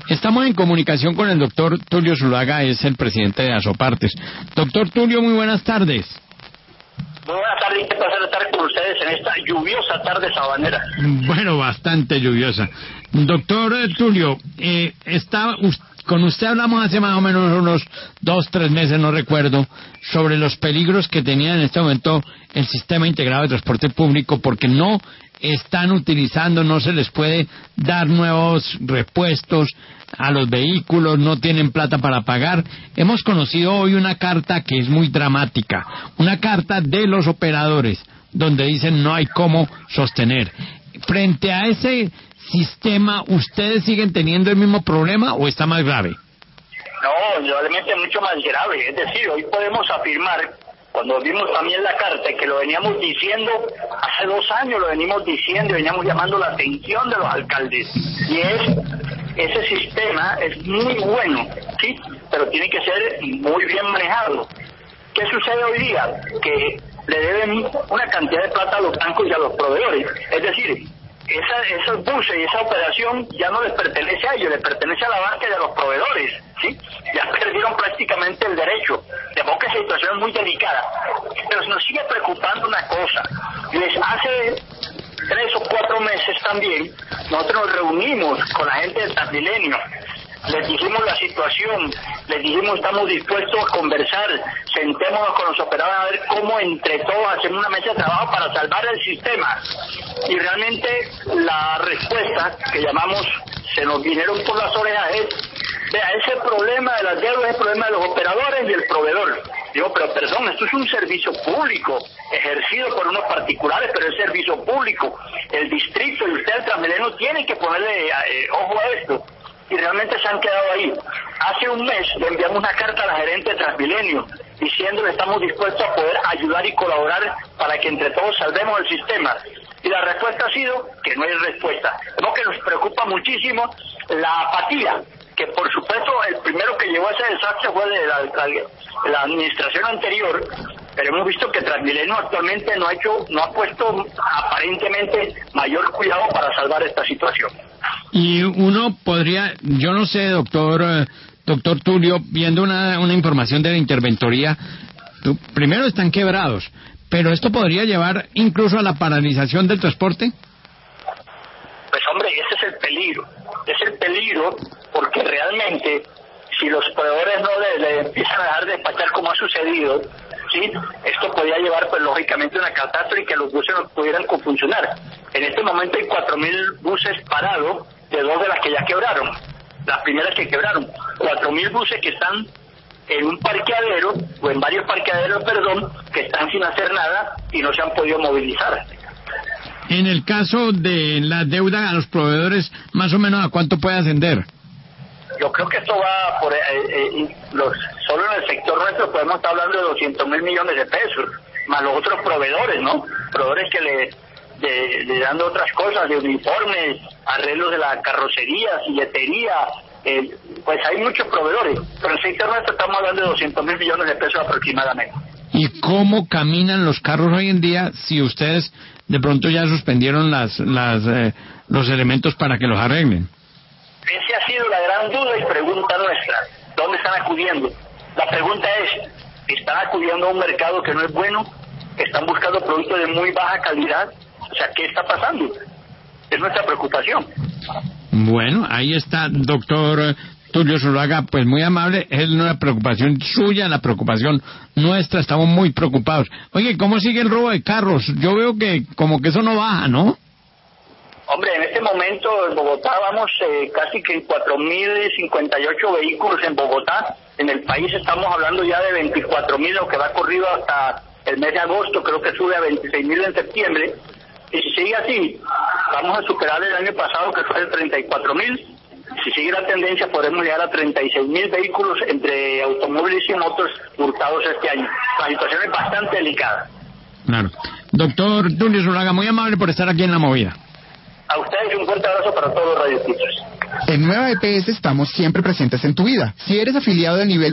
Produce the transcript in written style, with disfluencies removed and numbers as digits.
Estamos en comunicación con el doctor Tulio Zuluaga, es el presidente de Asopartes. Doctor Tulio, muy buenas tardes. Muy buenas tardes, qué placer estar con ustedes en esta lluviosa tarde sabanera. Bueno, bastante lluviosa. Doctor Tulio, con usted hablamos hace más o menos unos 2-3 meses, no recuerdo, sobre los peligros que tenía en este momento el sistema integrado de transporte público, porque no están utilizando, no se les puede dar nuevos repuestos a los vehículos, no tienen plata para pagar. Hemos conocido hoy una carta que es muy dramática, una carta de los operadores, donde dicen no hay cómo sostener. Frente a ese sistema, ¿ustedes siguen teniendo el mismo problema o está más grave? No, realmente mucho más grave. Es decir, hoy podemos afirmar, cuando vimos también la carta, que lo veníamos diciendo hace 2 años, lo venimos diciendo y veníamos llamando la atención de los alcaldes. Y ese sistema es muy bueno, ¿sí? Pero tiene que ser muy bien manejado. ¿Qué sucede hoy día? Que le deben una cantidad de plata a los bancos y a los proveedores. Es decir, esos buses y esa operación ya no les pertenece a ellos, les pertenece a la banca y a los proveedores, ¿sí? Ya perdieron prácticamente el derecho. De modo que esa situación es muy delicada. Pero nos sigue preocupando una cosa. Hace 3 o 4 meses también, nosotros nos reunimos con la gente de Transmilenio. Les dijimos la situación, les dijimos estamos dispuestos a conversar, sentémonos con los operadores a ver cómo entre todos hacemos una mesa de trabajo para salvar el sistema. Y realmente la respuesta que llamamos se nos vinieron por las orejas es, vea, ese problema de las deudas es el problema de los operadores y el proveedor. Digo, pero perdón, esto es un servicio público, ejercido por unos particulares, pero es servicio público. El distrito y usted, el Transmilenio, tienen que ponerle ojo a esto. Y realmente se han quedado ahí. Hace un mes le enviamos una carta a la gerente de Transmilenio diciéndole estamos dispuestos a poder ayudar y colaborar para que entre todos salvemos el sistema. Y la respuesta ha sido que no hay respuesta. Lo que nos preocupa muchísimo la apatía, que por supuesto el primero que llevó a ese desastre fue de la administración anterior, pero hemos visto que Transmilenio actualmente no ha puesto aparentemente mayor cuidado para salvar esta situación. Y uno podría, yo no sé, doctor Tulio, viendo una información de la interventoría, primero están quebrados, pero esto podría llevar incluso a la paralización del transporte. Pues hombre, ese es el peligro, porque realmente si los proveedores no le empiezan a dejar de despachar como ha sucedido, ¿sí? Esto podría llevar pues lógicamente a una catástrofe y que los buses no pudieran funcionar. En este momento hay 4.000 buses parados, de 2 de las que ya quebraron, las primeras que quebraron, 4.000 buses que están en un parqueadero, o en varios parqueaderos, que están sin hacer nada y no se han podido movilizar. En el caso de la deuda a los proveedores, más o menos ¿a cuánto puede ascender? Yo creo que esto va por solo en el sector nuestro podemos estar hablando de 200.000 millones de pesos, más los otros proveedores, ¿no? Proveedores que le dan otras cosas, de uniformes, arreglos de la carrocería, silletería, pues hay muchos proveedores, pero en el sector nuestro estamos hablando de 200.000 millones de pesos aproximadamente. ¿Y cómo caminan los carros hoy en día si ustedes de pronto ya suspendieron los elementos para que los arreglen? Esa ha sido la gran duda y pregunta nuestra. ¿Dónde están acudiendo? La pregunta es, ¿están acudiendo a un mercado que no es bueno? ¿Están buscando productos de muy baja calidad? O sea, ¿qué está pasando? Es nuestra preocupación. Bueno, ahí está, doctor Tulio Zuluaga, pues muy amable. Es una preocupación suya, la preocupación nuestra, estamos muy preocupados. Oye, ¿cómo sigue el robo de carros? Yo veo que como que eso no baja, ¿no? Hombre, en este momento en Bogotá vamos casi que 4.058 vehículos en Bogotá. En el país estamos hablando ya de 24.000, lo que va corrido hasta el mes de agosto, creo que sube a 26.000 en septiembre. Y si sigue así, vamos a superar el año pasado que fue de 34.000. Si sigue la tendencia podremos llegar a 36.000 vehículos entre automóviles y motos hurtados este año. La situación es bastante delicada. Claro. Doctor Tulio Zuluaga, muy amable por estar aquí en La Movida. A ustedes un fuerte abrazo para todos los radioescuchas. En Nueva EPS estamos siempre presentes en tu vida. Si eres afiliado del nivel